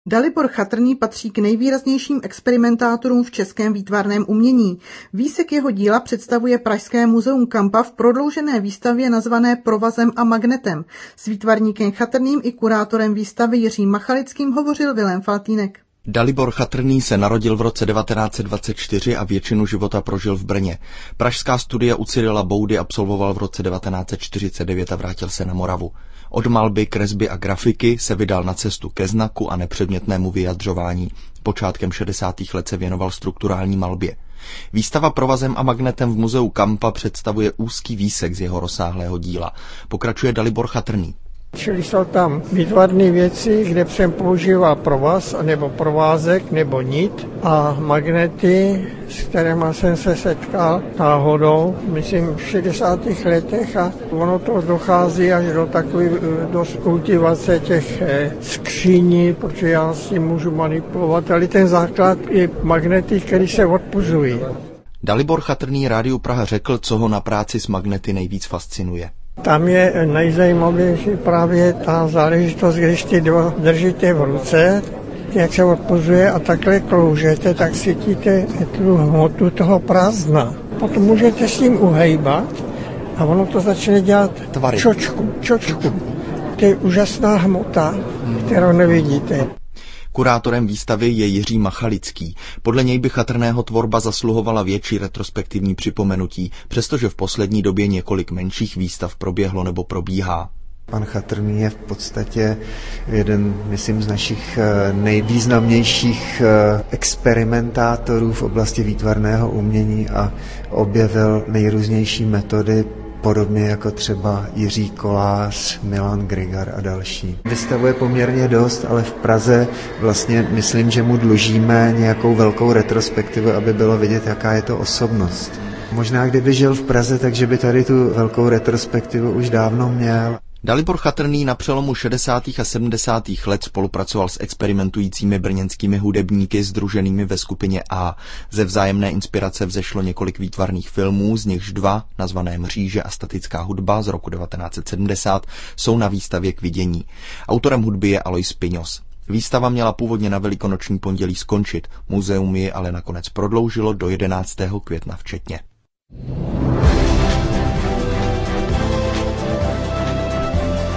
Dalibor Chatrný patří k nejvýraznějším experimentátorům v českém výtvarném umění. Výsek jeho díla představuje Pražské muzeum Kampa v prodloužené výstavě nazvané Provazem a magnetem. S výtvarníkem Chatrným i kurátorem výstavy Jiřím Machalickým hovořil Vilém Faltýnek. Dalibor Chatrný se narodil v roce 1924 a většinu života prožil v Brně. Pražská studia u Cyrila Boudy absolvoval v roce 1949 a vrátil se na Moravu. Od malby, kresby a grafiky se vydal na cestu ke znaku a nepředmětnému vyjadřování. Počátkem 60. let se věnoval strukturální malbě. Výstava Provazem a magnetem v muzeu Kampa představuje úzký výsek z jeho rozsáhlého díla. Pokračuje Dalibor Chatrný. Čili jsou tam výtvarné věci, kde jsem používal provaz, nebo provázek, nebo nit a magnety, s kterými jsem se setkal náhodou, myslím v 60. letech a ono to dochází až do takové dost kultivace těch skříní, protože já s tím můžu manipulovat, ale ten základ je magnety, které se odpuzují. Dalibor Chatrný Rádiu Praha řekl, co ho na práci s magnety nejvíc fascinuje. Tam je nejzajímavější právě ta záležitost, když ty držíte v ruce, jak se odpozuje a takhle kloužete, tak cítíte tu hmotu toho prázdna. Potom můžete s ním uhejbat a ono to začne dělat tvary. Čočku. To je úžasná hmota, kterou nevidíte. Kurátorem výstavy je Jiří Machalický. Podle něj by Chatrného tvorba zasluhovala větší retrospektivní připomenutí, přestože v poslední době několik menších výstav proběhlo nebo probíhá. Pan Chatrný je v podstatě jeden, myslím, z našich nejvýznamnějších experimentátorů v oblasti výtvarného umění a objevil nejrůznější metody, podobně jako třeba Jiří Kolář, Milan Grigar a další. Vystavuje poměrně dost, ale v Praze vlastně myslím, že mu dlužíme nějakou velkou retrospektivu, aby bylo vidět, jaká je to osobnost. Možná kdyby žil v Praze, takže by tady tu velkou retrospektivu už dávno měl. Dalibor Chatrný na přelomu 60. a 70. let spolupracoval s experimentujícími brněnskými hudebníky sdruženými ve skupině A. Ze vzájemné inspirace vzešlo několik výtvarných filmů, z nichž 2, nazvané Mříže a statická hudba z roku 1970, jsou na výstavě k vidění. Autorem hudby je Alois Piňos. Výstava měla původně na Velikonoční pondělí skončit, muzeum ji ale nakonec prodloužilo do 11. května včetně.